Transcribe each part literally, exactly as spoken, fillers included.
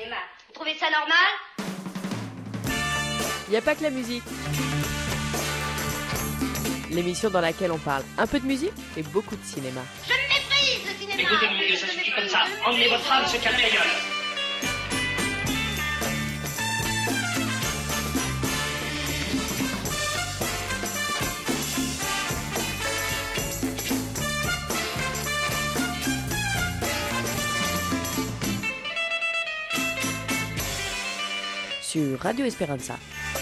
cinéma. Vous trouvez ça normal? Il n'y a pas que la musique. L'émission dans laquelle on parle un peu de musique et beaucoup de cinéma. Je me méprise, le cinéma. Écoutez, mon Dieu, ça suffit comme ça. Emmenez votre âme se calmer ailleurs. Sur Radio Esperanza.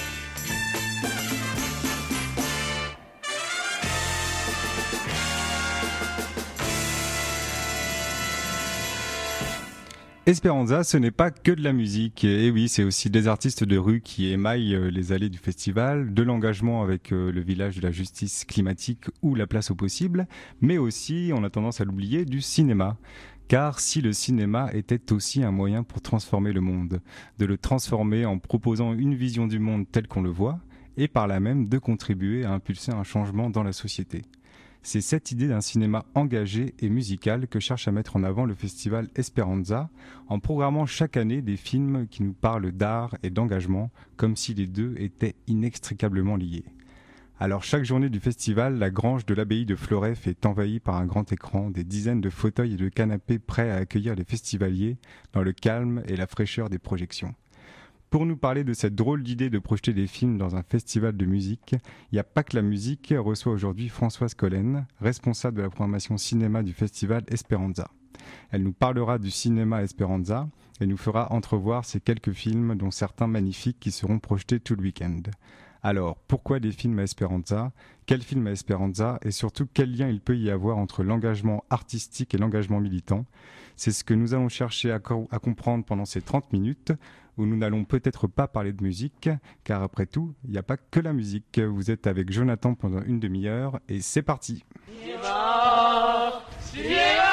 Esperanza, ce n'est pas que de la musique. Et oui, c'est aussi des artistes de rue qui émaillent les allées du festival, de l'engagement avec le village de la justice climatique ou la place au possible, mais aussi, on a tendance à l'oublier, du cinéma. Car si le cinéma était aussi un moyen pour transformer le monde, de le transformer en proposant une vision du monde telle qu'on le voit, et par là même de contribuer à impulser un changement dans la société. C'est cette idée d'un cinéma engagé et musical que cherche à mettre en avant le festival Esperanza, en programmant chaque année des films qui nous parlent d'art et d'engagement, comme si les deux étaient inextricablement liés. Alors chaque journée du festival, la grange de l'abbaye de Floreffe est envahie par un grand écran, des dizaines de fauteuils et de canapés prêts à accueillir les festivaliers dans le calme et la fraîcheur des projections. Pour nous parler de cette drôle d'idée de projeter des films dans un festival de musique, il n'y a pas que la musique, reçoit aujourd'hui Françoise Collen, responsable de la programmation cinéma du festival Esperanza. Elle nous parlera du cinéma Esperanza et nous fera entrevoir ces quelques films, dont certains magnifiques, qui seront projetés tout le week-end. Alors, pourquoi des films à Esperanza? Quel film à Esperanza? Et surtout, quel lien il peut y avoir entre l'engagement artistique et l'engagement militant? C'est ce que nous allons chercher à, co- à comprendre pendant ces trente minutes, où nous n'allons peut-être pas parler de musique, car après tout, il n'y a pas que la musique. Vous êtes avec Jonathan pendant une demi-heure, et c'est parti. Cinéma, cinéma,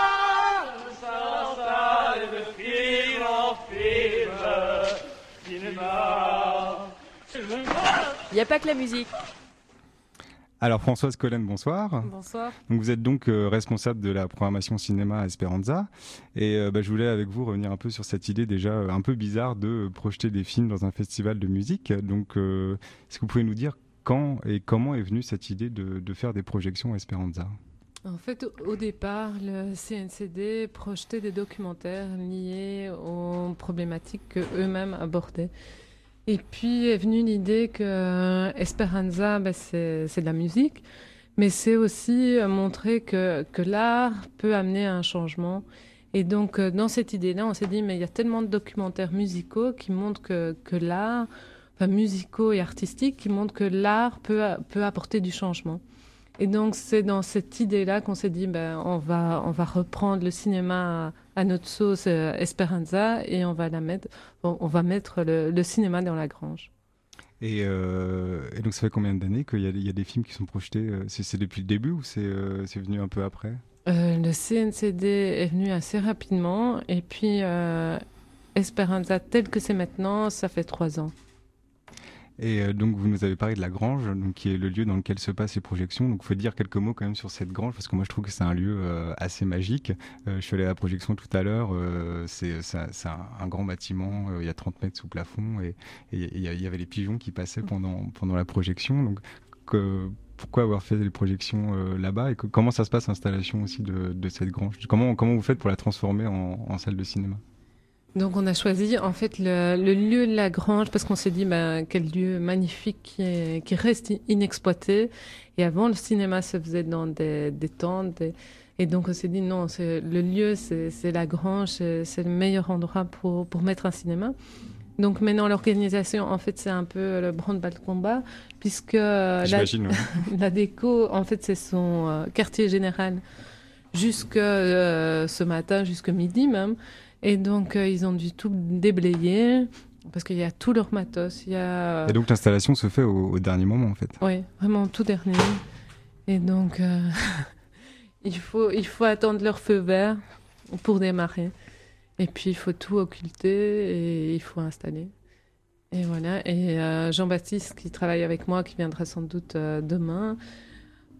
Il n'y a pas que la musique. Alors Françoise Collen, bonsoir. Bonsoir. Donc vous êtes donc euh, responsable de la programmation cinéma à Esperanza et euh, bah, je voulais avec vous revenir un peu sur cette idée déjà euh, un peu bizarre de euh, projeter des films dans un festival de musique. Donc euh, est-ce que vous pouvez nous dire quand et comment est venue cette idée de, de faire des projections à Esperanza? En fait, au départ, le C N C D projetait des documentaires liés aux problématiques qu'eux-mêmes abordaient. Et puis est venue l'idée que Esperanza, ben c'est, c'est de la musique, mais c'est aussi montrer que, que l'art peut amener à un changement. Et donc, dans cette idée-là, on s'est dit, mais il y a tellement de documentaires musicaux qui montrent que, que l'art, enfin musicaux et artistiques, qui montrent que l'art peut, peut apporter du changement. Et donc, c'est dans cette idée-là qu'on s'est dit, ben, on va, on va reprendre le cinéma à, à notre sauce euh, Esperanza et on va la mettre, bon, on va mettre le, le cinéma dans la grange. Et, euh, et donc, ça fait combien d'années qu'il y a, il y a des films qui sont projetés? C'est, c'est depuis le début ou c'est, euh, c'est venu un peu après? euh, Le C N C D est venu assez rapidement et puis euh, Esperanza, tel que c'est maintenant, ça fait trois ans. Et euh, donc vous nous avez parlé de la Grange, donc, qui est le lieu dans lequel se passent les projections. Donc il faut dire quelques mots quand même sur cette Grange, parce que moi je trouve que c'est un lieu euh, assez magique. Euh, je suis allé à la projection tout à l'heure, euh, c'est, c'est, c'est un, un grand bâtiment, euh, il y a trente mètres sous plafond, et il y, y avait les pigeons qui passaient pendant, pendant la projection. Donc que, pourquoi avoir fait les projections euh, là-bas, et que, comment ça se passe l'installation aussi de, de cette Grange? Comment, comment vous faites pour la transformer en, en salle de cinéma? Donc on a choisi en fait le, le lieu de la Grange parce qu'on s'est dit ben, quel lieu magnifique qui, est, qui reste inexploité. Et avant le cinéma se faisait dans des, des tentes et, et donc on s'est dit non, c'est, le lieu c'est, c'est la Grange, c'est, c'est le meilleur endroit pour, pour mettre un cinéma. Donc maintenant l'organisation en fait c'est un peu le branle-bas de combat puisque la, ouais. la déco en fait c'est son euh, quartier général jusque euh, ce matin, jusque midi même. Et donc, euh, ils ont dû tout déblayer parce qu'il y a tout leur matos. Il y a... Et donc, l'installation se fait au, au dernier moment, en fait. Oui, vraiment tout dernier. Et donc, euh, il faut, il faut attendre leur feu vert pour démarrer. Et puis, il faut tout occulter et il faut installer. Et voilà. Et euh, Jean-Baptiste, qui travaille avec moi, qui viendra sans doute euh, demain,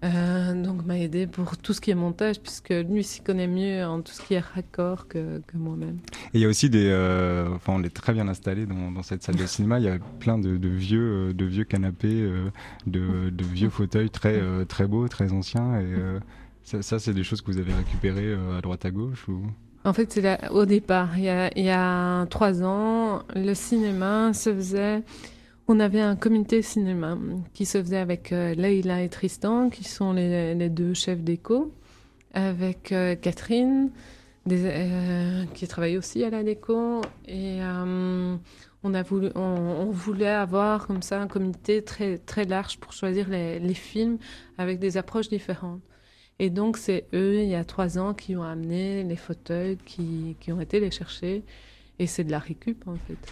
Euh, donc m'a aidé pour tout ce qui est montage, puisque lui s'y connaît mieux en tout ce qui est raccord que, que moi-même. Et il y a aussi des, euh, enfin on est très bien installé dans, dans cette salle de cinéma. Il y a plein de, de vieux, de vieux canapés, euh, de, de vieux fauteuils très, euh, très beaux, très anciens. Et euh, ça, ça, c'est des choses que vous avez récupérées euh, à droite à gauche ou... En fait, c'est là, au départ, il y, a, il y a trois ans, le cinéma se faisait. On avait un comité cinéma qui se faisait avec euh, Leïla et Tristan, qui sont les, les deux chefs déco, avec euh, Catherine, des, euh, qui travaille aussi à la déco. Et euh, on, a voulu, on, on voulait avoir comme ça un comité très, très large pour choisir les, les films avec des approches différentes. Et donc, c'est eux, il y a trois ans, qui ont amené les fauteuils, qui, qui ont été les chercher. Et c'est de la récup, en fait.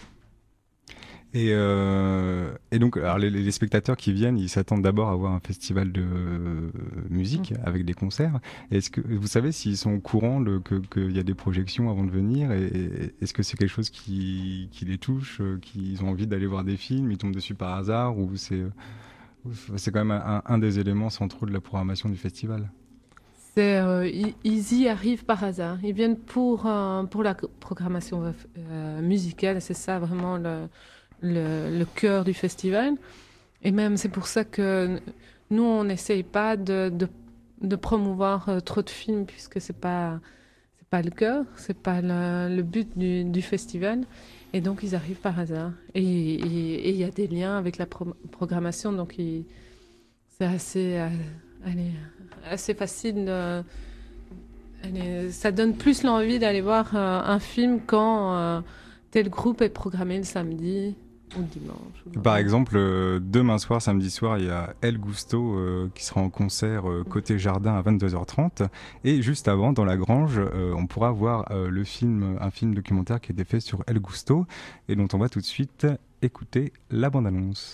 Et, euh, et donc, alors les, les spectateurs qui viennent, ils s'attendent d'abord à voir un festival de euh, musique mmh. avec des concerts. Est-ce que vous savez s'ils sont au courant de, que qu'il y a des projections avant de venir, et, et est-ce que c'est quelque chose qui, qui les touche, qu'ils ont envie d'aller voir des films, ils tombent dessus par hasard, ou c'est c'est quand même un, un des éléments centraux de la programmation du festival? C'est, euh, ils, ils y arrivent par hasard. Ils viennent pour euh, pour la programmation euh, musicale. C'est ça vraiment le Le, le cœur du festival. Et même c'est pour ça que nous, on n'essaye pas de, de, de promouvoir euh, trop de films, puisque c'est pas, c'est pas le cœur, c'est pas le, le but du, du festival. Et donc, ils arrivent par hasard. Et il y a des liens avec la pro programmation, donc il, c'est assez, euh, allez, assez facile. De, allez, ça donne plus l'envie d'aller voir euh, un film quand euh, tel groupe est programmé le samedi. Ou dimanche, ou Par exemple, euh, demain soir, samedi soir, il y a El Gusto euh, qui sera en concert euh, côté jardin à vingt-deux heures trente. Et juste avant, dans la grange, euh, on pourra voir euh, le film, un film documentaire qui a été fait sur El Gusto et dont on va tout de suite écouter la bande-annonce.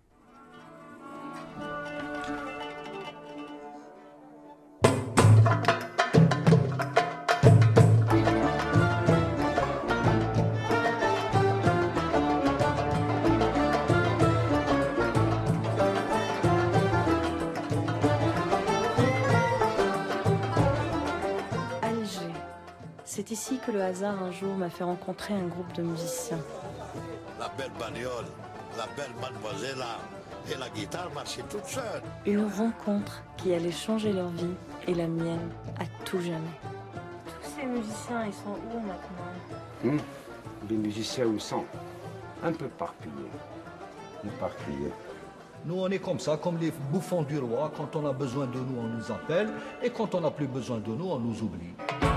C'est ici que le hasard un jour m'a fait rencontrer un groupe de musiciens. La belle bagnole, la belle mademoiselle et la guitare marchaient toutes seules. Une rencontre qui allait changer leur vie et la mienne à tout jamais. Tous ces musiciens, ils sont où maintenant? Hum, Les musiciens où sont? Un peu éparpillés. Éparpillés. Nous, on est comme ça, comme les bouffons du roi. Quand on a besoin de nous, on nous appelle. Et quand on n'a plus besoin de nous, on nous oublie.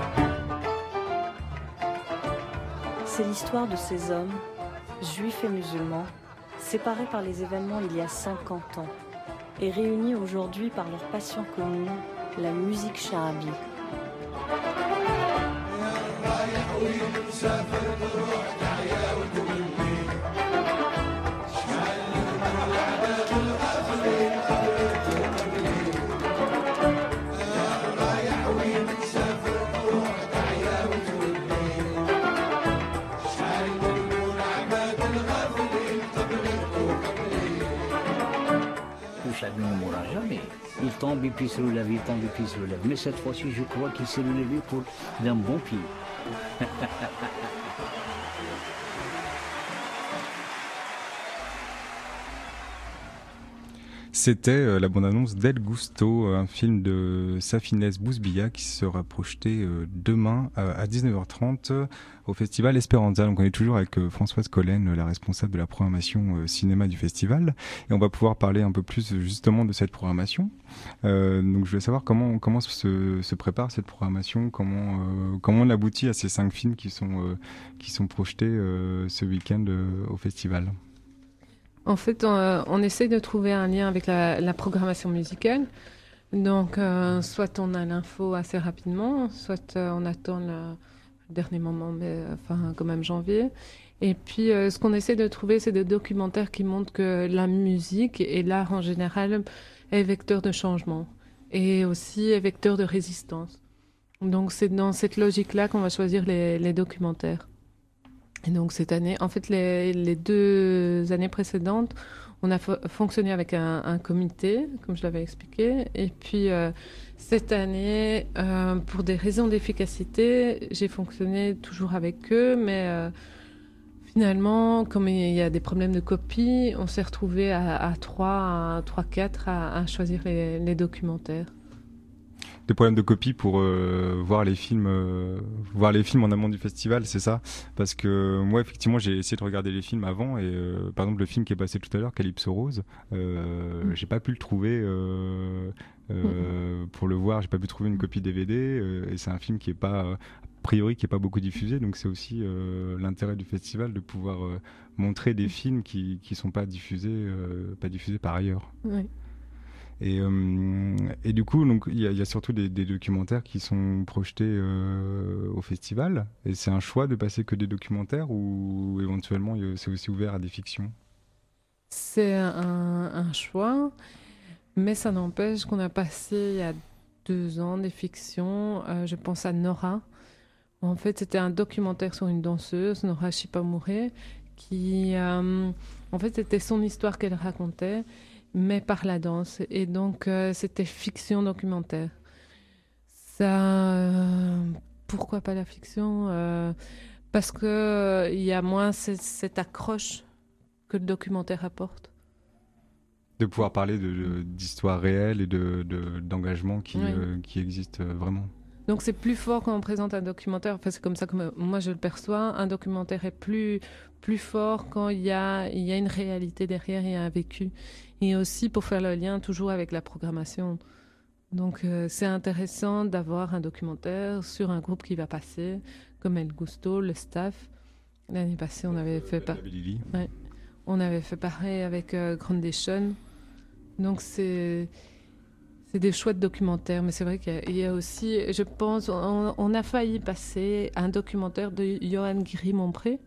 C'est l'histoire de ces hommes, juifs et musulmans, séparés par les événements il y a cinquante ans, et réunis aujourd'hui par leur passion commune, la musique charabie. Chacun ne mourra jamais. Il tombe et puis se relève, il tombe et puis se relève. Mais cette fois-ci, je crois qu'il s'est relevé pour d'un bon pied. C'était euh, la bande-annonce d'El Gusto, un film de Safines Bouzbia qui sera projeté euh, demain euh, à dix-neuf heures trente euh, au festival Esperanza. Donc on est toujours avec euh, Françoise Collen, la responsable de la programmation euh, cinéma du festival, et on va pouvoir parler un peu plus justement de cette programmation. Euh, donc je voulais savoir comment comment se, se prépare cette programmation, comment euh, comment on aboutit à ces cinq films qui sont euh, qui sont projetés euh, ce week-end euh, au festival. En fait, on, on essaie de trouver un lien avec la, la programmation musicale. Donc, euh, soit on a l'info assez rapidement, soit euh, on attend le dernier moment, mais enfin, quand même janvier. Et puis, euh, ce qu'on essaie de trouver, c'est des documentaires qui montrent que la musique et l'art en général est vecteur de changement et aussi est vecteur de résistance. Donc, c'est dans cette logique-là qu'on va choisir les, les documentaires. Et donc cette année, en fait, les, les deux années précédentes, on a fo- fonctionné avec un, un comité, comme je l'avais expliqué. Et puis euh, cette année, euh, pour des raisons d'efficacité, j'ai fonctionné toujours avec eux, mais euh, finalement, comme il y a des problèmes de copie, on s'est retrouvés à, à trois, à trois, quatre à, à choisir les, les documentaires. Des problèmes de copie pour euh, voir les films, euh, voir les films en amont du festival, c'est ça? Parce que moi, effectivement, j'ai essayé de regarder les films avant et euh, par exemple le film qui est passé tout à l'heure, Calypso Rose, euh, mmh. j'ai pas pu le trouver euh, euh, mmh. pour le voir. J'ai pas pu trouver une copie D V D euh, et c'est un film qui est pas a priori qui est pas beaucoup diffusé, donc c'est aussi euh, l'intérêt du festival de pouvoir euh, montrer des films qui qui sont pas diffusés, euh, pas diffusés par ailleurs. Oui. Et, euh, et du coup, donc il y, y a surtout des, des documentaires qui sont projetés euh, au festival. Et c'est un choix de passer que des documentaires ou éventuellement c'est aussi ouvert à des fictions? C'est un, un choix, mais ça n'empêche qu'on a passé il y a deux ans des fictions. Euh, je pense à Nora. En fait, c'était un documentaire sur une danseuse, Nora Shipamure, qui, euh, en fait, c'était son histoire qu'elle racontait, mais par la danse. Et donc, euh, c'était fiction documentaire. Ça, euh, pourquoi pas la fiction euh, Parce qu'il euh, y a moins cette, cette accroche que le documentaire apporte. De pouvoir parler de, de, d'histoire réelle et de, de, d'engagement qui, oui. euh, qui existe vraiment. Donc c'est plus fort quand on présente un documentaire, enfin, c'est comme ça que moi je le perçois, un documentaire est plus, plus fort quand il y a, il y a une réalité derrière, il y a un vécu. Et aussi pour faire le lien toujours avec la programmation. Donc euh, c'est intéressant d'avoir un documentaire sur un groupe qui va passer, comme El Gusto, le staff. L'année passée on avait fait, par... ouais. on avait fait pareil avec euh, Groundation. Donc c'est... C'est des choix de documentaires, mais c'est vrai qu'il y a aussi, je pense, on, on a failli passer un documentaire de Johan Gris-Mompré,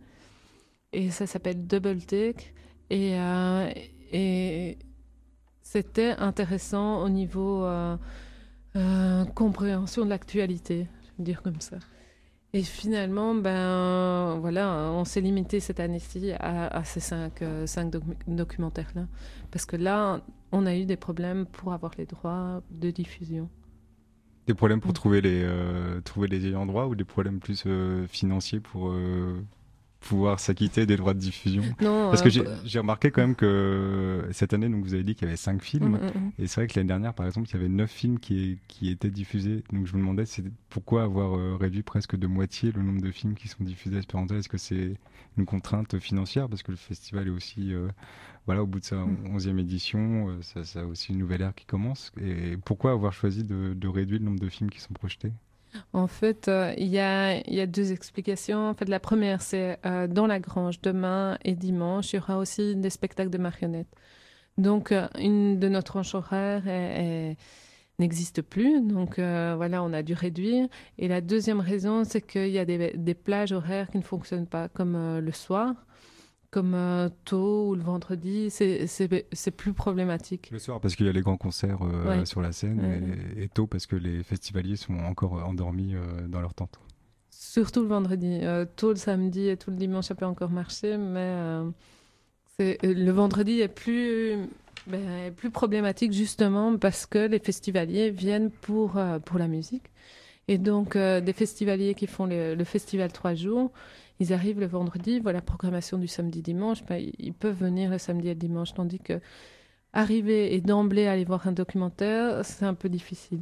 et ça s'appelle Double Take, et, euh, et c'était intéressant au niveau euh, euh, compréhension de l'actualité, je veux dire comme ça. Et finalement, ben voilà, on s'est limité cette année-ci à, à ces cinq, euh, cinq doc- documentaires-là, parce que là, on a eu des problèmes pour avoir les droits de diffusion. Des problèmes pour mmh. trouver les euh, trouver les ayants droit ou des problèmes plus euh, financiers pour euh, pouvoir s'acquitter des droits de diffusion? Non, parce que euh, j'ai, j'ai remarqué quand même que cette année, donc vous avez dit qu'il y avait cinq films, mmh, mmh. et c'est vrai que l'année dernière, par exemple, il y avait neuf films qui, qui étaient diffusés. Donc je me demandais c'est pourquoi avoir euh, réduit presque de moitié le nombre de films qui sont diffusés à Esperanto. Est-ce que c'est une contrainte financière parce que le festival est aussi euh, voilà, au bout de sa onzième édition, euh, ça, ça a aussi une nouvelle ère qui commence. Et pourquoi avoir choisi de, de réduire le nombre de films qui sont projetés? En fait, euh, il y a, y a deux explications. En fait, la première, c'est euh, dans la Grange, demain et dimanche, il y aura aussi des spectacles de marionnettes. Donc, euh, une de nos tranches horaires est, est, n'existe plus. Donc, euh, voilà, on a dû réduire. Et la deuxième raison, c'est qu'il y a des, des plages horaires qui ne fonctionnent pas, comme euh, le soir. Comme euh, tôt ou le vendredi, c'est, c'est, c'est plus problématique. Le soir parce qu'il y a les grands concerts euh, ouais. sur la scène ouais. et, et tôt parce que les festivaliers sont encore endormis euh, dans leur tente. Surtout le vendredi. Euh, tôt le samedi et tout le dimanche, ça peut encore marcher, mais euh, c'est, le vendredi est plus, ben, est plus problématique justement parce que les festivaliers viennent pour, euh, pour la musique. Et donc, euh, des festivaliers qui font le, le festival trois jours, ils arrivent le vendredi, voient la programmation du samedi-dimanche, ben, ils peuvent venir le samedi et le dimanche, tandis que arriver et d'emblée aller voir un documentaire, c'est un peu difficile.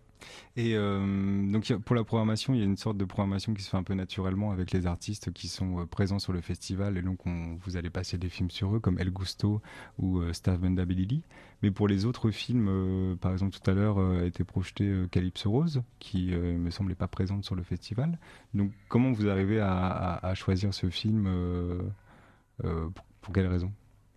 Et euh, donc pour la programmation, il y a une sorte de programmation qui se fait un peu naturellement avec les artistes qui sont euh, présents sur le festival, et donc on, vous allez passer des films sur eux comme El Gusto ou euh, Staff Bendabilili. Mais pour les autres films, euh, par exemple tout à l'heure euh, a été projeté euh, Calypso Rose, qui euh, me semblait pas présente sur le festival. Donc comment vous arrivez à, à, à choisir ce film euh, euh, pour, pour quelles raisons?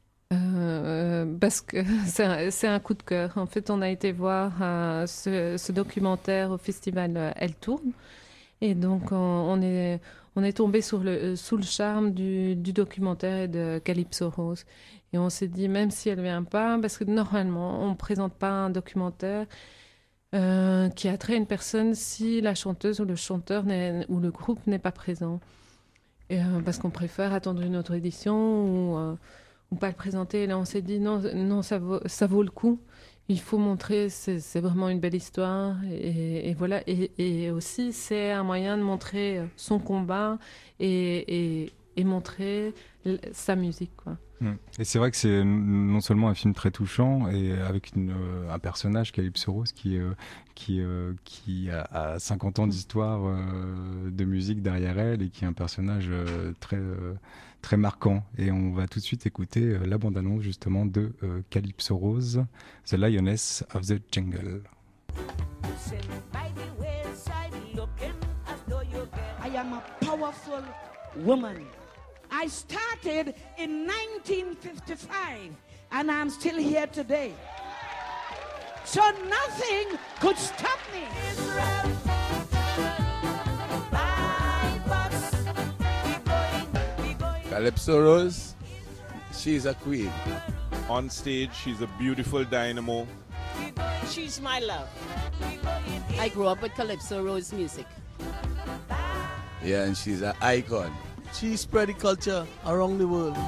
Euh, parce que c'est un, c'est un coup de cœur. En fait, on a été voir euh, ce, ce documentaire au festival euh, Elle Tourne, et donc on, on est on est tombé sur le, sous le charme du, du documentaire et de Calypso Rose, et on s'est dit même si elle vient pas, parce que normalement on présente pas un documentaire euh, qui attrait une personne si la chanteuse ou le chanteur n'est, ou le groupe n'est pas présent. Et, euh, parce qu'on préfère attendre une autre édition ou, euh, ou pas le présenter. Et là, on s'est dit non, non ça, vaut, ça vaut le coup. Il faut montrer, c'est, c'est vraiment une belle histoire. Et, et voilà. Et, et aussi, c'est un moyen de montrer son combat et, et, et montrer l- sa musique, quoi. Et c'est vrai que c'est non seulement un film très touchant et avec une, euh, un personnage, Calypso Rose, qui, euh, qui, euh, qui a, a cinquante ans d'histoire euh, de musique derrière elle et qui est un personnage euh, très, euh, très marquant. Et on va tout de suite écouter euh, la bande-annonce justement de euh, Calypso Rose, The Lioness of the Jungle. I am a powerful woman. I started in nineteen fifty-five and I'm still here today. So nothing could stop me. Calypso Rose, she's a queen. On stage, she's a beautiful dynamo. She's my love. I grew up with Calypso Rose music. Yeah, and she's an icon. She spread the culture around the world.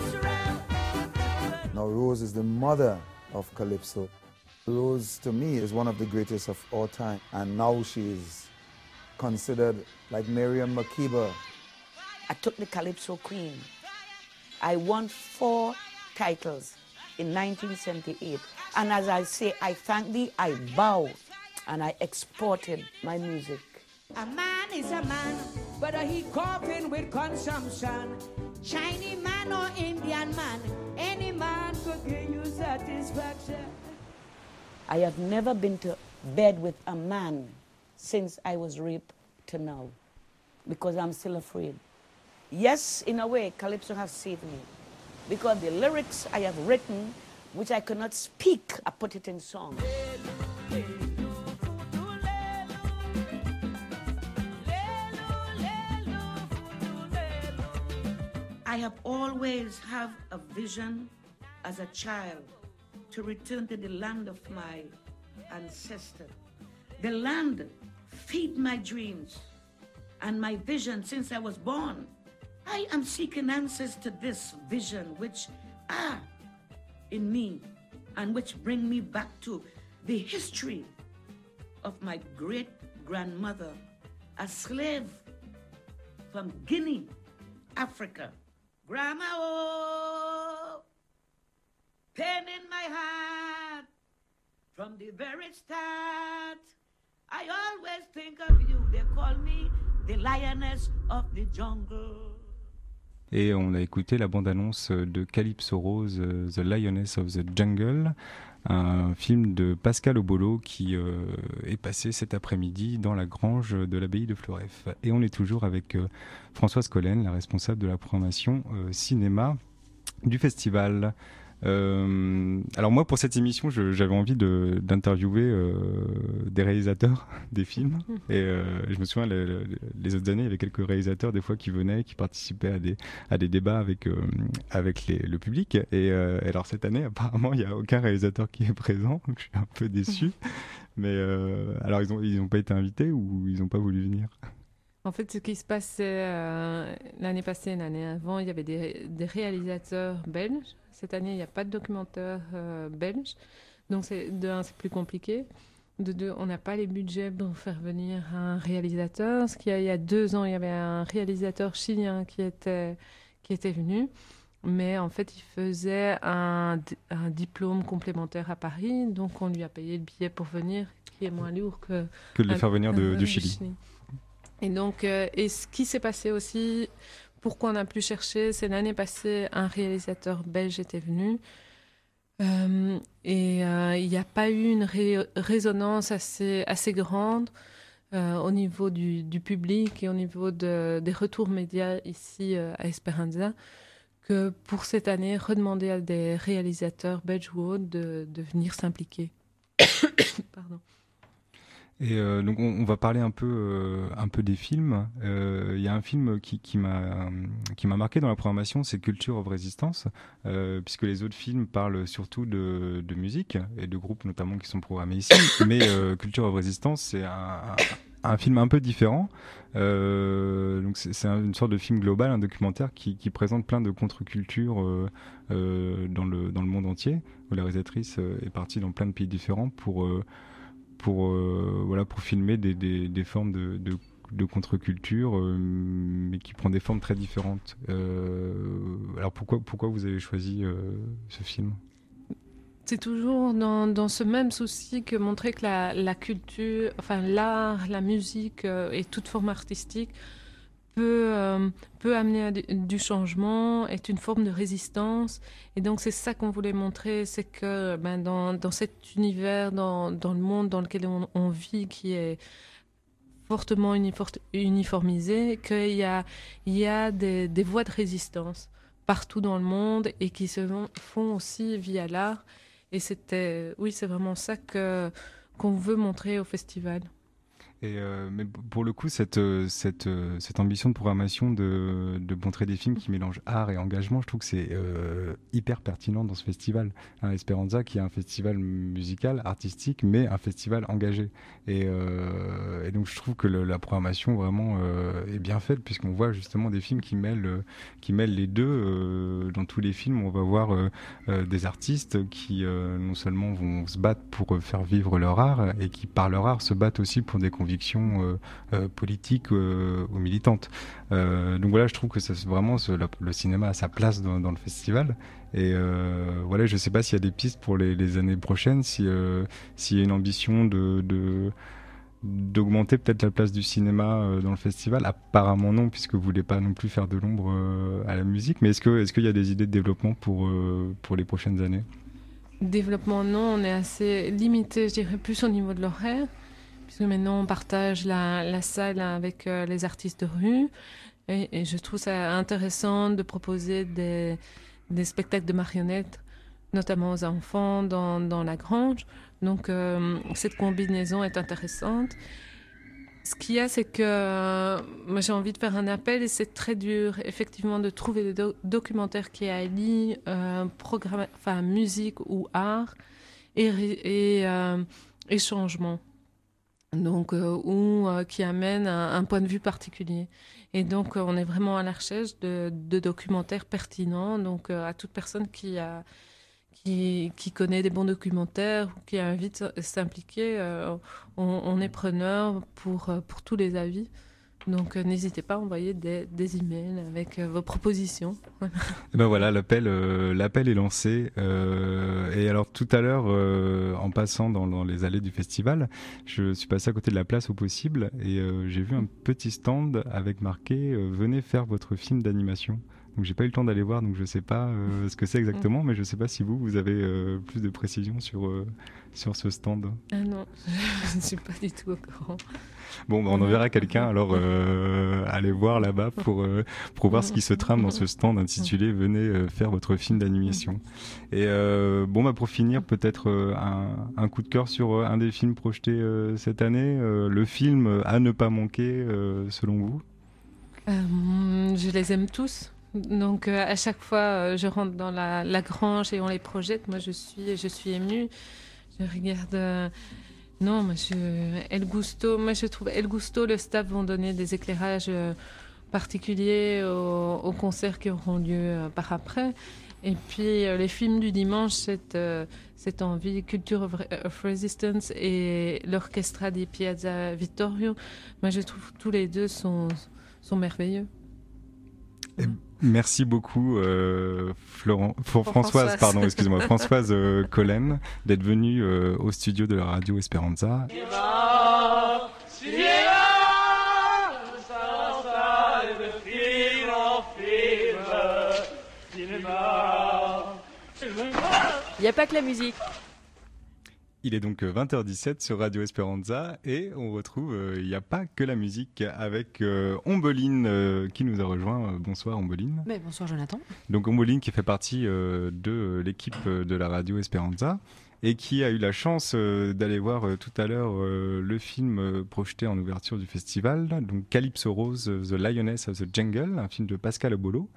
Now Rose is the mother of Calypso. Rose, to me, is one of the greatest of all time. And now she is considered like Miriam Makeba. I took the Calypso Queen. I won four titles in nineteen seventy-eight. And as I say, I thank thee, I bow, and I exported my music. A man is a man, whether he coughing with consumption. Chinese man or Indian man, any man could give you satisfaction. I have never been to bed with a man since I was raped to now, because I'm still afraid. Yes, in a way, Calypso has saved me, because the lyrics I have written, which I cannot speak, I put it in song. I have always have a vision as a child to return to the land of my ancestor. The land feed my dreams and my vision since I was born. I am seeking answers to this vision which are in me and which bring me back to the history of my great grandmother, a slave from Guinea, Africa. Grandma, oh, pain in my heart. From the very start, I always think of you. They call me the lioness of the jungle. Et on a écouté la bande-annonce de Calypso Rose, The Lioness of the Jungle, un film de Pascal Obolo qui euh, est passé cet après-midi dans la grange de l'abbaye de Floreffe. Et on est toujours avec euh, Françoise Collen, la responsable de la programmation euh, cinéma du festival. Euh, alors moi, pour cette émission, je, j'avais envie de, d'interviewer euh, des réalisateurs des films. Et euh, je me souviens, les, les autres années, il y avait quelques réalisateurs des fois qui venaient, qui participaient à des, à des débats avec, euh, avec les, le public. Et, euh, et alors cette année, apparemment, il n'y a aucun réalisateur qui est présent. Donc je suis un peu déçu. Mais euh, alors, ils n'ont ils ont pas été invités ou ils n'ont pas voulu venir? En fait, ce qui se passait euh, l'année passée et l'année avant, il y avait des, des réalisateurs belges. Cette année, il n'y a pas de documentaire euh, belge. Donc, c'est, de un, c'est plus compliqué. De deux, on n'a pas les budgets pour faire venir un réalisateur. Ce qu'il y a, il y a deux ans, il y avait un réalisateur chilien qui était, qui était venu. Mais en fait, il faisait un, un diplôme complémentaire à Paris. Donc, on lui a payé le billet pour venir, qui est moins lourd que... Que de le faire venir de, un, du Chili. Chili. Et donc, euh, et ce qui s'est passé aussi, pourquoi on a pu chercher, c'est l'année passée, un réalisateur belge était venu. Euh, et euh, il n'y a pas eu une ré- résonance assez, assez grande euh, au niveau du, du public et au niveau de, des retours médias ici euh, à Esperanza, que pour cette année, redemander à des réalisateurs belges ou autres de, de venir s'impliquer. Pardon. Et euh, donc on, on va parler un peu, euh, un peu des films. Il euh, y a un film qui, qui, m'a, qui m'a marqué dans la programmation, c'est Culture of Resistance, euh, puisque les autres films parlent surtout de, de musique et de groupes notamment qui sont programmés ici. Mais euh, Culture of Resistance, c'est un, un film un peu différent. Euh, donc c'est, c'est une sorte de film global, un documentaire qui, qui présente plein de contre-cultures euh, euh, dans le dans le monde entier. Où la réalisatrice euh, est partie dans plein de pays différents pour euh, pour euh, voilà pour filmer des des, des formes de, de de contre-culture, euh, mais qui prend des formes très différentes. Euh, alors pourquoi pourquoi vous avez choisi euh, ce film ? C'est toujours dans, dans ce même souci que montrer que la, la culture, enfin l'art, la musique euh, et toute forme artistique peut, euh, peut amener à du, du changement, est une forme de résistance. Et donc c'est ça qu'on voulait montrer, c'est que ben, dans, dans cet univers, dans, dans le monde dans lequel on, on vit, qui est fortement uniformisé, qu'il y a, il y a des, des voies de résistance partout dans le monde et qui se font aussi via l'art. Et c'était, oui, c'est vraiment ça que, qu'on veut montrer au festival. Et euh, mais pour le coup, cette, cette, cette ambition de programmation de, de montrer des films qui mélangent art et engagement, je trouve que c'est euh, hyper pertinent dans ce festival. Hein, Esperanza, qui est un festival musical, artistique, mais un festival engagé. Et, euh, et donc je trouve que le, la programmation vraiment euh, est bien faite, puisqu'on voit justement des films qui mêlent, qui mêlent les deux. Euh, dans tous les films, on va voir euh, euh, des artistes qui euh, non seulement vont se battre pour faire vivre leur art, et qui par leur art se battent aussi pour des convictions Euh, euh, politique euh, ou militante. Euh, donc voilà, je trouve que ça, vraiment ce, la, le cinéma a sa place dans, dans le festival. Et euh, voilà, je ne sais pas s'il y a des pistes pour les, les années prochaines, si, euh, s'il y a une ambition de, de, d'augmenter peut-être la place du cinéma euh, dans le festival. Apparemment non, puisque vous ne voulez pas non plus faire de l'ombre euh, à la musique. Mais est-ce que, est-ce qu'il y a des idées de développement pour, euh, pour les prochaines années ? Développement, non, on est assez limité, je dirais, plus au niveau de l'horaire. Puisque maintenant on partage la, la salle avec euh, les artistes de rue et, et je trouve ça intéressant de proposer des, des spectacles de marionnettes, notamment aux enfants dans, dans la grange. Donc euh, cette combinaison est intéressante. Ce qu'il y a, c'est que euh, moi j'ai envie de faire un appel et c'est très dur effectivement de trouver des do- documentaires qui allient euh, programme, enfin, musique ou art et, et, euh, et changement. Donc, euh, ou euh, qui amène un, un point de vue particulier. Et donc, euh, on est vraiment à la recherche de, de documentaires pertinents. Donc, euh, à toute personne qui, a, qui, qui connaît des bons documentaires ou qui a envie de s'impliquer, euh, on, on est preneur pour, pour tous les avis. Donc, euh, n'hésitez pas à envoyer des, des emails avec euh, vos propositions. Et ben voilà, l'appel, euh, l'appel est lancé. Euh, et alors, tout à l'heure, euh, en passant dans, dans les allées du festival, je suis passé à côté de la place au possible et euh, j'ai vu un petit stand avec marqué euh, « Venez faire votre film d'animation ». Donc, j'ai pas eu le temps d'aller voir, donc je sais pas euh, ce que c'est exactement, mais je sais pas si vous, vous avez euh, plus de précisions sur, euh, sur ce stand. Ah non, je ne suis pas du tout au courant. Bon, bah, on enverra quelqu'un alors euh, aller voir là-bas pour, euh, pour voir ce qui se trame dans ce stand intitulé « Venez euh, faire votre film d'animation ». Et euh, bon, bah, pour finir, peut-être euh, un, un coup de cœur sur euh, un des films projetés euh, cette année, euh, le film à ne pas manquer euh, selon vous. euh, Je les aime tous. Donc euh, à chaque fois, euh, je rentre dans la, la grange et on les projette. Moi, je suis, je suis émue. Je regarde... Euh, non, moi, je, El Gusto, moi, je trouve El Gusto, le staff vont donner des éclairages euh, particuliers aux, aux concerts qui auront lieu euh, par après. Et puis, euh, les films du dimanche, cette, euh, cette envie, Culture of, of Resistance et l'Orchestra di Piazza Vittorio, moi, je trouve que tous les deux sont, sont merveilleux. Et merci beaucoup euh, Florent, Françoise, Françoise, pardon, excusez-moi, Françoise euh, Collen, d'être venue euh, au studio de la radio Esperanza. Il n'y a pas que la musique. Il est donc vingt heures dix-sept sur Radio Esperanza et on retrouve Il euh, n'y a pas que la musique avec euh, Ombeline euh, qui nous a rejoint. Euh, bonsoir Ombeline. Mais bonsoir Jonathan. Donc Ombeline qui fait partie euh, de l'équipe de la Radio Esperanza et qui a eu la chance euh, d'aller voir euh, tout à l'heure euh, le film euh, projeté en ouverture du festival, donc Calypso Rose, The Lioness of the Jungle, un film de Pascal Obolo.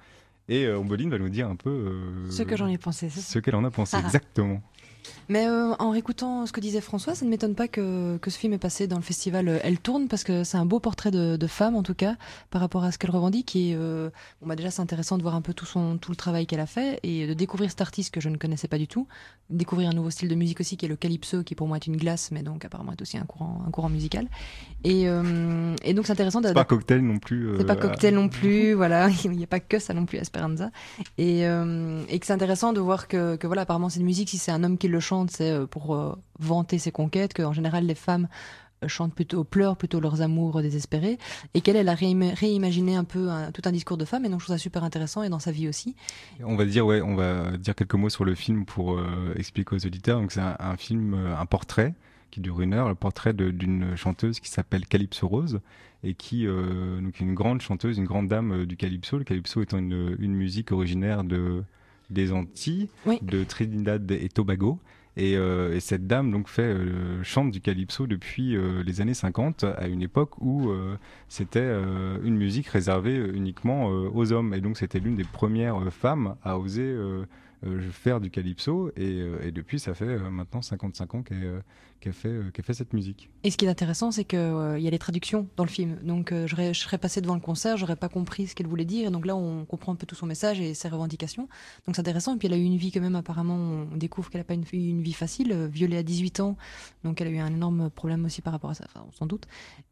Et euh, Ombeline va nous dire un peu euh, ce que j'en ai pensé. C'est ce qu'elle en a pensé, ah. exactement. Mais euh, en réécoutant ce que disait François, ça ne m'étonne pas que, que ce film est passé dans le festival euh, Elle Tourne, parce que c'est un beau portrait de, de femme, en tout cas, par rapport à ce qu'elle revendique. Et euh, bon, bah déjà, c'est intéressant de voir un peu tout, son, tout le travail qu'elle a fait et de découvrir cet artiste que je ne connaissais pas du tout. Découvrir un nouveau style de musique aussi, qui est le calypso, qui pour moi est une glace, mais donc apparemment est aussi un courant, un courant musical. Et, euh, et donc c'est intéressant de... C'est pas cocktail non plus. Euh, c'est pas cocktail non plus, voilà. Il n'y a pas que ça non plus, Esperanza. Et, euh, et que c'est intéressant de voir que, que voilà, apparemment c'est une musique, si c'est un homme qui le chante, c'est pour euh, vanter ses conquêtes, qu'en général les femmes euh, chantent plutôt, pleurent plutôt leurs amours désespérés, et qu'elle elle a réim- réimaginé un peu un, tout un discours de femme, et donc je trouve ça super intéressant, et dans sa vie aussi. On va dire ouais, on va dire quelques mots sur le film pour euh, expliquer aux auditeurs. Donc c'est un, un film, un portrait qui dure une heure, le portrait de, d'une chanteuse qui s'appelle Calypso Rose et qui euh, donc une grande chanteuse, une grande dame euh, du calypso. Le calypso étant une, une musique originaire de des Antilles, oui. de Trinidad et Tobago. Et, euh, et cette dame donc fait euh, chante du calypso depuis euh, les années cinquante, à une époque où euh, c'était euh, une musique réservée uniquement euh, aux hommes. Et donc c'était l'une des premières euh, femmes à oser euh, euh, faire du calypso. Et, euh, et depuis, ça fait euh, maintenant cinquante-cinq ans qu'elle, euh, qu'elle, fait, euh, qu'elle fait cette musique. Et ce qui est intéressant, c'est qu'il euh, y a les traductions dans le film. Donc euh, je, serais, je serais passée devant le concert, j'aurais pas compris ce qu'elle voulait dire. Et donc là, on comprend un peu tout son message et ses revendications. Donc c'est intéressant. Et puis elle a eu une vie quand même, apparemment, on découvre qu'elle n'a pas une, une vie facile, euh, violée à dix-huit ans. Donc elle a eu un énorme problème aussi par rapport à ça, enfin, sans doute.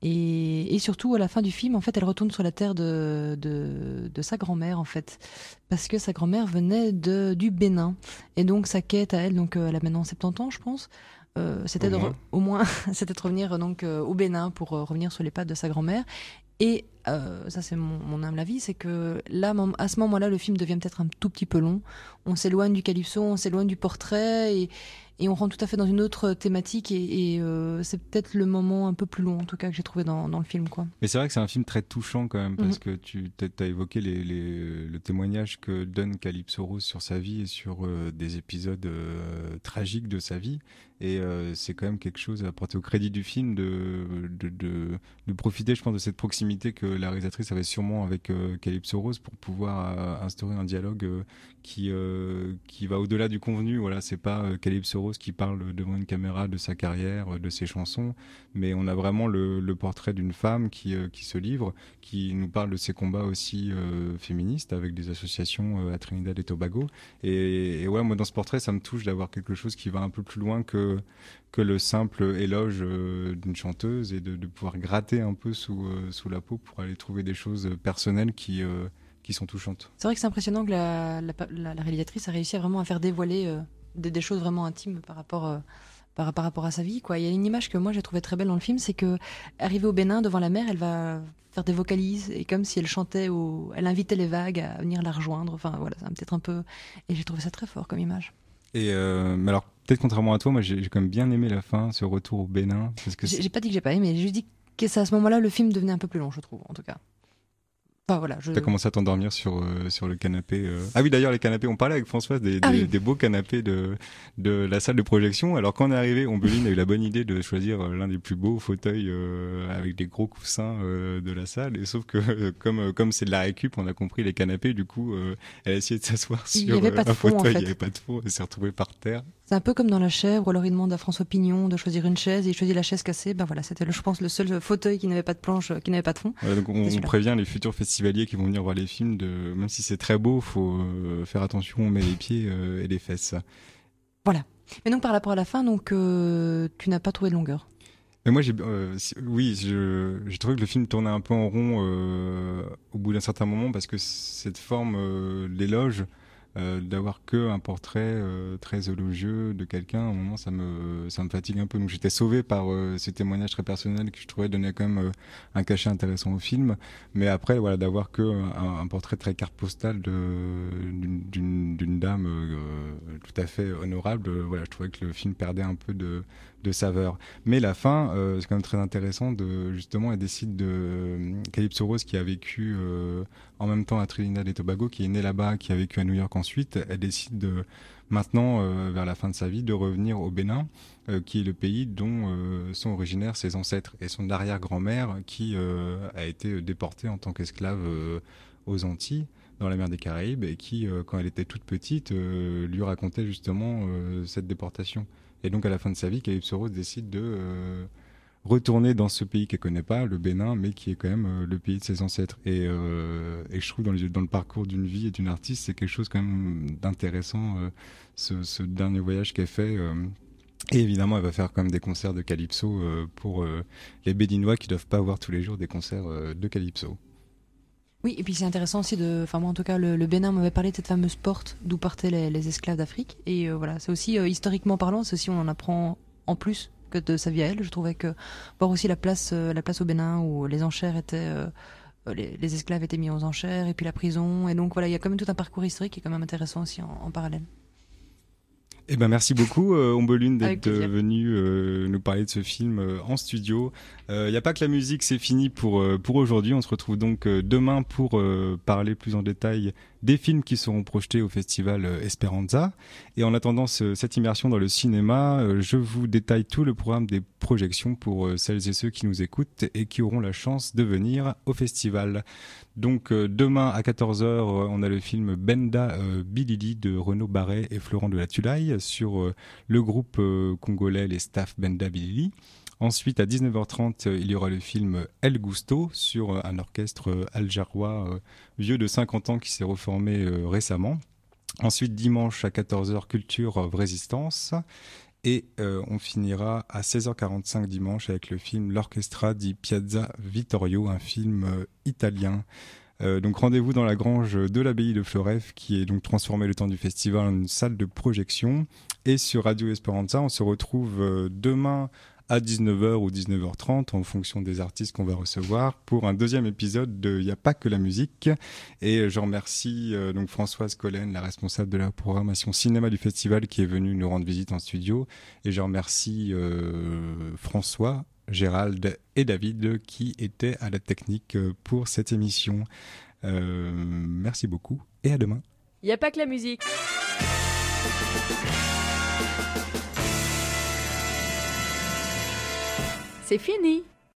Et, et surtout, à la fin du film, en fait, elle retourne sur la terre de, de, de sa grand-mère, en fait. Parce que sa grand-mère venait de, du Bénin. Et donc sa quête à elle, donc euh, elle a maintenant soixante-dix ans, je pense, Euh, c'était au, de re- au moins c'était de revenir donc euh, au Bénin pour euh, revenir sur les pattes de sa grand-mère. Et euh, ça c'est mon, mon humble avis, c'est que là à ce moment-là le film devient peut-être un tout petit peu long. On s'éloigne du calypso, on s'éloigne du portrait et, et on rentre tout à fait dans une autre thématique et, et euh, c'est peut-être le moment un peu plus long en tout cas que j'ai trouvé dans, dans le film, quoi. Mais c'est vrai que c'est un film très touchant quand même, parce mm-hmm. que tu as évoqué les, les, le témoignage que donne Calypso Rose sur sa vie et sur euh, des épisodes euh, tragiques de sa vie. Et euh, c'est quand même quelque chose à porter au crédit du film de, de, de, de profiter, je pense, de cette proximité que la réalisatrice avait sûrement avec euh, Calypso Rose pour pouvoir euh, instaurer un dialogue euh, qui, euh, qui va au-delà du convenu. Voilà, c'est pas euh, Calypso Rose qui parle devant une caméra de sa carrière, de ses chansons, mais on a vraiment le, le portrait d'une femme qui, euh, qui se livre, qui nous parle de ses combats aussi euh, féministes avec des associations euh, à Trinidad et Tobago. Et, et ouais, moi dans ce portrait, ça me touche d'avoir quelque chose qui va un peu plus loin que que le simple éloge euh, d'une chanteuse et de, de pouvoir gratter un peu sous, euh, sous la peau pour aller trouver des choses personnelles qui, euh, qui sont touchantes. C'est vrai que c'est impressionnant que la, la, la, la réalisatrice a réussi à vraiment à faire dévoiler euh, des, des choses vraiment intimes par rapport, euh, par, par rapport à sa vie, quoi. Il y a une image que moi j'ai trouvée très belle dans le film, c'est que arrivée au Bénin devant la mer, elle va faire des vocalises et comme si elle chantait ou elle invitait les vagues à venir la rejoindre. Enfin voilà, c'est peut-être un peu. Et j'ai trouvé ça très fort comme image. Et euh, mais alors peut-être contrairement à toi, moi j'ai, j'ai quand même bien aimé la fin, ce retour au Bénin. Parce que j'ai, j'ai pas dit que j'ai pas aimé, j'ai juste dit que c'est à ce moment-là le film devenait un peu plus long, je trouve, en tout cas. Enfin, voilà, je... T'as commencé à t'endormir sur, euh, sur le canapé. Euh... Ah oui, d'ailleurs, les canapés, on parlait avec Françoise des, ah des, oui. des beaux canapés de, de la salle de projection. Alors quand on est arrivé, Ombeline a eu la bonne idée de choisir l'un des plus beaux fauteuils euh, avec des gros coussins euh, de la salle. Et sauf que euh, comme, comme c'est de la récup, on a compris les canapés. Du coup, euh, elle a essayé de s'asseoir sur euh, un fond, fauteuil. En fait. Il n'y avait pas de fond. Elle s'est retrouvée par terre. C'est un peu comme dans La Chèvre, où alors il demande à François Pignon de choisir une chaise et il choisit la chaise cassée. Ben voilà, c'était, le, je pense, le seul fauteuil qui n'avait pas de planche, qui n'avait pas de fond. Voilà, donc on, on prévient les futurs festivaliers qui vont venir voir les films, de, même si c'est très beau, il faut euh, faire attention, on met les pieds euh, et les fesses. Voilà. Mais donc par rapport à la fin, donc, euh, tu n'as pas trouvé de longueur? Mais moi, j'ai, euh, oui, je, j'ai trouvé que le film tournait un peu en rond euh, au bout d'un certain moment, parce que cette forme, euh, l'éloge, Euh, d'avoir que un portrait euh, très élogieux de quelqu'un, à un moment ça me ça me fatigue un peu. Donc j'étais sauvé par euh, ces témoignages très personnels que je trouvais donner quand même euh, un cachet intéressant au film. Mais après voilà, d'avoir que un, un portrait très carte postale de d'une d'une, d'une dame euh, tout à fait honorable, euh, voilà, je trouvais que le film perdait un peu de de saveur. Mais la fin, euh, c'est quand même très intéressant de justement, elle décide de euh, Calypso Rose qui a vécu euh, en même temps à Trinidad et Tobago, qui est née là-bas, qui a vécu à New York ensuite, elle décide de maintenant, euh, vers la fin de sa vie, de revenir au Bénin, euh, qui est le pays dont euh, sont originaires ses ancêtres et son arrière-grand-mère qui euh, a été déportée en tant qu'esclave euh, aux Antilles. dans la mer des Caraïbes et qui, euh, quand elle était toute petite, euh, lui racontait justement euh, cette déportation. Et donc à la fin de sa vie, Calypso Rose décide de euh, retourner dans ce pays qu'elle connaît pas, le Bénin, mais qui est quand même euh, le pays de ses ancêtres. Et, euh, et je trouve dans, les, dans le parcours d'une vie et d'une artiste, c'est quelque chose quand même d'intéressant, euh, ce, ce dernier voyage qu'elle fait. Euh, et évidemment, elle va faire quand même des concerts de Calypso euh, pour euh, les Béninois qui doivent pas avoir tous les jours des concerts euh, de Calypso. Oui, et puis c'est intéressant aussi de, enfin moi en tout cas, le, le Bénin m'avait parlé de cette fameuse porte d'où partaient les, les esclaves d'Afrique. Et euh, voilà, c'est aussi euh, historiquement parlant, c'est aussi on en apprend en plus que de sa vie à elle. Je trouvais que voir aussi la place, euh, la place au Bénin où les enchères étaient, euh, les, les esclaves étaient mis aux enchères, et puis la prison. Et donc voilà, il y a quand même tout un parcours historique qui est quand même intéressant aussi en, en parallèle. Eh ben merci beaucoup euh, Ombolune d'être euh, venu euh, nous parler de ce film euh, en studio. Il euh, n'y a pas que la musique, c'est fini pour euh, pour aujourd'hui. On se retrouve donc euh, demain pour euh, parler plus en détail des films qui seront projetés au festival euh, Esperanza. Et en attendant ce, cette immersion dans le cinéma, euh, je vous détaille tout le programme des projections pour euh, celles et ceux qui nous écoutent et qui auront la chance de venir au festival. Donc euh, demain à quatorze heures, euh, on a le film Benda euh, Bilili de Renaud Barret et Florent de la Tulaille sur euh, le groupe euh, congolais les Staff Benda Bilili. Ensuite à dix-neuf heures trente, euh, il y aura le film El Gusto sur euh, un orchestre euh, algérois euh, vieux de cinquante ans qui s'est reformé euh, récemment. Ensuite dimanche à quatorze heures, Culture euh, Résistance. Et euh, on finira à seize heures quarante-cinq dimanche avec le film L'Orchestra di Piazza Vittorio, un film euh, italien. Euh, donc rendez-vous dans la grange de l'abbaye de Floreffe qui est donc transformée le temps du festival en une salle de projection. Et sur Radio Esperanza, on se retrouve euh, demain à dix-neuf heures ou dix-neuf heures trente en fonction des artistes qu'on va recevoir pour un deuxième épisode de Y a pas que la musique. Et je remercie euh, donc Françoise Collen, la responsable de la programmation cinéma du festival, qui est venue nous rendre visite en studio. Et je remercie euh, François, Gérald et David qui étaient à la technique pour cette émission. Euh, merci beaucoup et à demain. Y a pas que la musique. C'est fini.